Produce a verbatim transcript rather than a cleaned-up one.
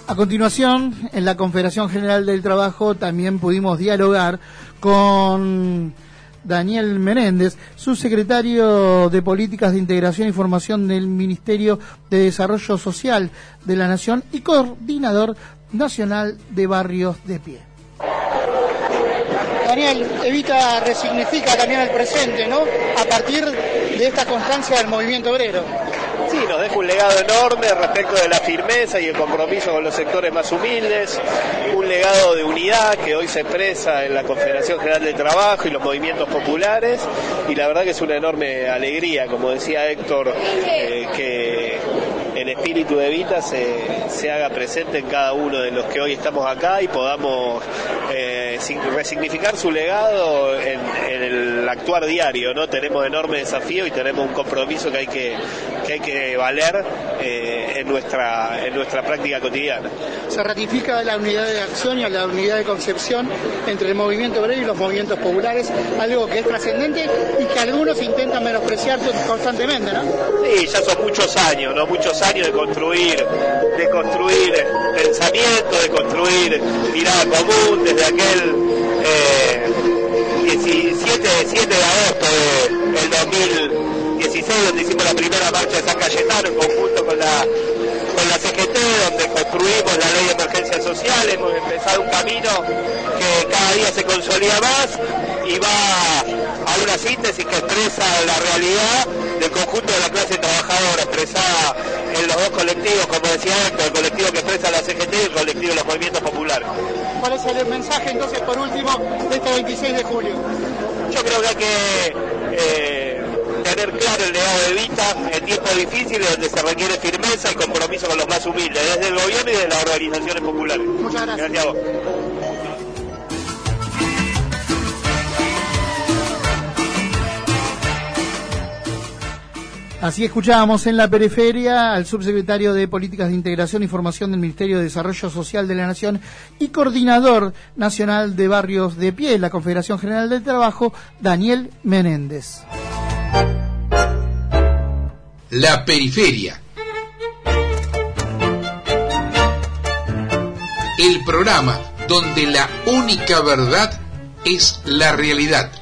A continuación, en la Confederación General del Trabajo también pudimos dialogar con Daniel Menéndez, subsecretario de Políticas de Integración y Formación del Ministerio de Desarrollo Social de la Nación y coordinador nacional de Barrios de Pie. Daniel, Evita resignifica también el presente, ¿no? A partir de esta constancia del movimiento obrero. Sí, nos deja un legado enorme respecto de la firmeza y el compromiso con los sectores más humildes, un legado de unidad que hoy se expresa en la Confederación General del Trabajo y los movimientos populares, y la verdad que es una enorme alegría, como decía Héctor, eh, que el espíritu de Evita se, se haga presente en cada uno de los que hoy estamos acá y podamos eh, resignificar su legado en, en el actuar diario, ¿no? Tenemos enorme desafío y tenemos un compromiso que hay que, que, hay que valer eh, en, nuestra, en nuestra práctica cotidiana. Se ratifica la unidad de acción y la unidad de concepción entre el movimiento obrero y los movimientos populares, algo que es trascendente y que algunos intentan menospreciar constantemente, ¿no? Sí, ya son muchos años, ¿no? Muchos años de construir, de construir pensamiento, de construir mirada común, desde aquel eh, diecisiete de agosto del dos mil dieciséis, donde hicimos la primera marcha de San Cayetano en conjunto con la con la C G T, donde construimos la ley de emergencia social. Hemos empezado un camino que cada día se consolida más y va a una síntesis que expresa la realidad del conjunto de la clase trabajadora, expresada en los dos colectivos, como decía Héctor, el colectivo que expresa la C G T y el colectivo de los movimientos populares. ¿Cuál es el mensaje entonces, por último, de este veintiséis de julio? Yo creo que hay que eh, tener claro el legado de Evita en tiempos difíciles donde se requiere firmeza y compromiso con los más humildes, desde el gobierno y de las organizaciones populares. Muchas gracias. Gracias a vos. Así escuchábamos en la periferia al subsecretario de Políticas de Integración y Formación del Ministerio de Desarrollo Social de la Nación y coordinador nacional de Barrios de Pie, la Confederación General del Trabajo, Daniel Menéndez. La periferia. El programa donde la única verdad es la realidad.